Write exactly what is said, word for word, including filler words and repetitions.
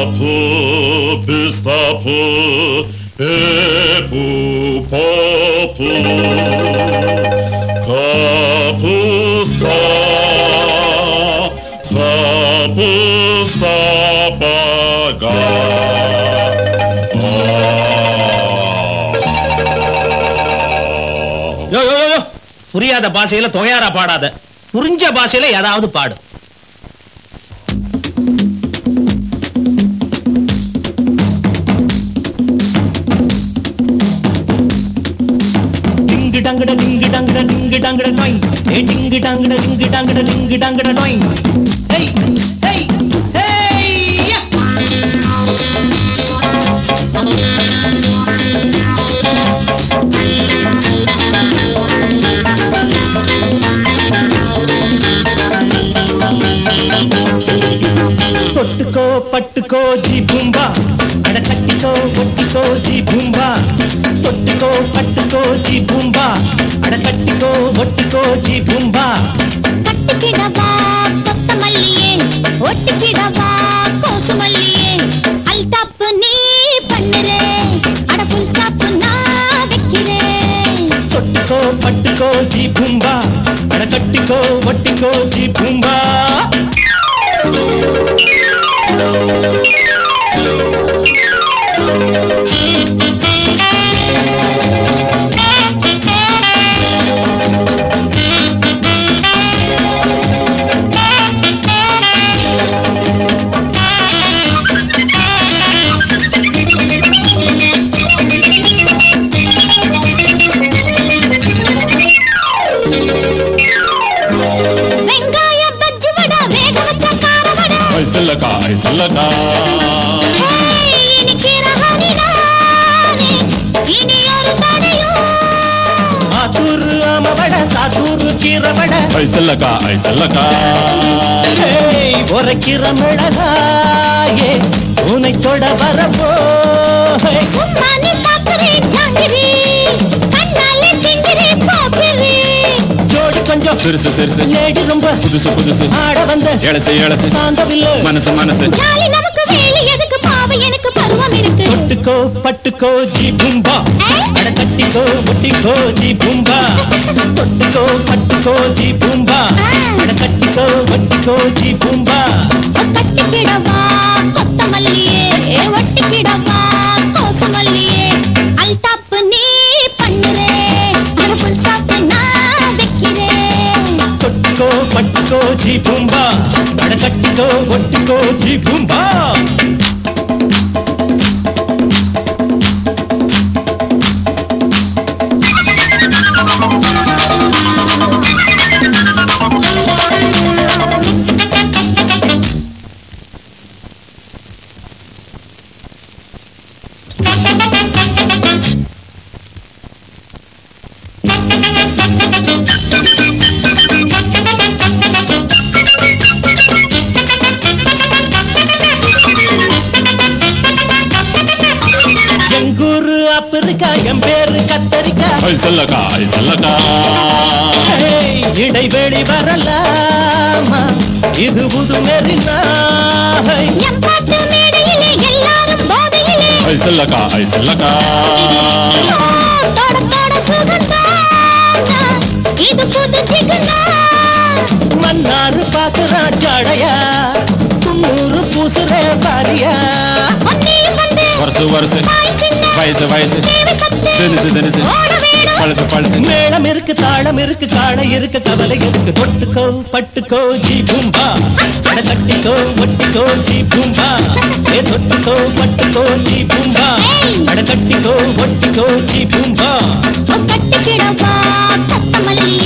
Kapu, bistapu, epu, popu, kapusta, kapusta paga. யோ யோ யோ புரியாத பாஷையில தொகையாரா பாடாத, புரிஞ்ச பாஷையில ஏதாவது பாடு. டிங்கு டங்கட டிங்கு டங்கட டிங்கு டங்கட நோய், ஏ டிங்கு டங்கட டிங்கு டங்கட டிங்கு டங்கட நோய். ஹேய் ஹேய் ஹேய் யா. தொட்டுக்கோ பட்டுக்கோ ஜி பூம்பா, அட கட்டிக்கோ ஒட்டிக்கோ ஜி பூம்பா. தொட்டுக்கோ பட்டுக்கோ ஜி பூம்பா, அட கட்டிக்கோ ஒட்டிக்கோ ஜி பூம்பா. கட்டிக்கிடவா கொத்தமல்லியே, ஒட்டிக்கிடவா கோசுமல்லியே. அல்டாப்பு நீ பண்ணுறே, அட புல் ஸ்டாப்பு நான் வைக்கிறேன். தொட்டுக்கோ பட்டுக்கோ ஜி பூம்பா, அட கட்டிக்கோ ஒட்டிக்கோ ஜி பூம்பா. வெங்காய பஜ்ஜி வடை, வேக வச்ச கார வடை. ஐசல்லக்கா ஐசல்லக்கா ஹேய், இனிக்கிற ஹனி நானே, இனி ஒரு தடையும். ஆத்தூரு ஆமவட சாத்தூரு கீரவட, ஐசல்லக்கா ஐசல்லக்கா ஏய் உரைக்கிற மிளகாயே உனை தொட வரப்போ. சும்மா நீ பாக்குறே ஜாங்கிரி, கண்ணாலே திங்கிரி பாப்பிரி. ஜோடி கொஞ்சம் சிறுசு சிறுசு ஏடி ரொம்ப புதுசு புதுசு ஆட வந்த எழசு எழசு தாண்டவில்லை மனசு மனசு. ஜாலி நமக்கு வேலை எதுக்கு, பாவம் எனக்கு பருவம் இருக்கு. தொட்டுக்கோ பட்டுக்கோ ஜி பூம்பா, அட கட்டிக்கோ ஒட்டிக்கோ ஜி பூம்பா. தொட்டுக்கோ பட்டுக்கோ ஜி பூம்பா, அட கட்டிக்கோ ஒட்டிக்கோ ஜி பூம்பா. கட்டிக்கிடவா கொத்தமல்லியே, ஒட்டிக்கிடவா கோசுமல்லியே. அல்டாப்பு நீ பண்ணுறே, அட புல் ஸ்டாப்பு நான் வைக்கிறேன். தொட்டுக்கோ பட்டுக்கோ ஜி பூம்பா, அட கட்டிக்கோ ஒட்டிக்கோ ஜி பூம்பா. எங்கூரு ஆப்பிரிக்கா, என் பேரு கத்தரிக்கா. ஐசல்லக்கா ஐசல்லக்கா ஏய், இடைவெளி வரலாமா, இது புது மெரினா. என் பாட்டு மேடையிலே எல்லாரும் போதையிலே, ஐசல்லக்கா ஐசல்லக்கா தோட தோட சுகந்தானா, இது புது சிகுனா. மன்னாரு பாக்குறான் ஜடையா, துண்ணூறு பூசுறே பாரியா. ஒன்னையும் வந்து வருஷு வருஷு தாய் சின்ன வயசு வயசு தேவை பத்து தினுசு தினுசு ஓட வேணும். பழசு பழசு. மேளம் இருக்கு தாளம் இருக்கு காண இருக்கு கவலை இருக்கு. தொட்டுக்கோ பட்டுக்கோ ஜி பூம்பா, அட கட்டிக்கோ ஒட்டிக்கோ ஜி பூம்பா. ஏ தொட்டுக்கோ பட்டுக்கோ ஜி பூம்பா, அட கட்டிக்கோ ஒட்டிக்கோ ஜி பூம்பா. கட்டிக்கிடவா கொத்தமல்லி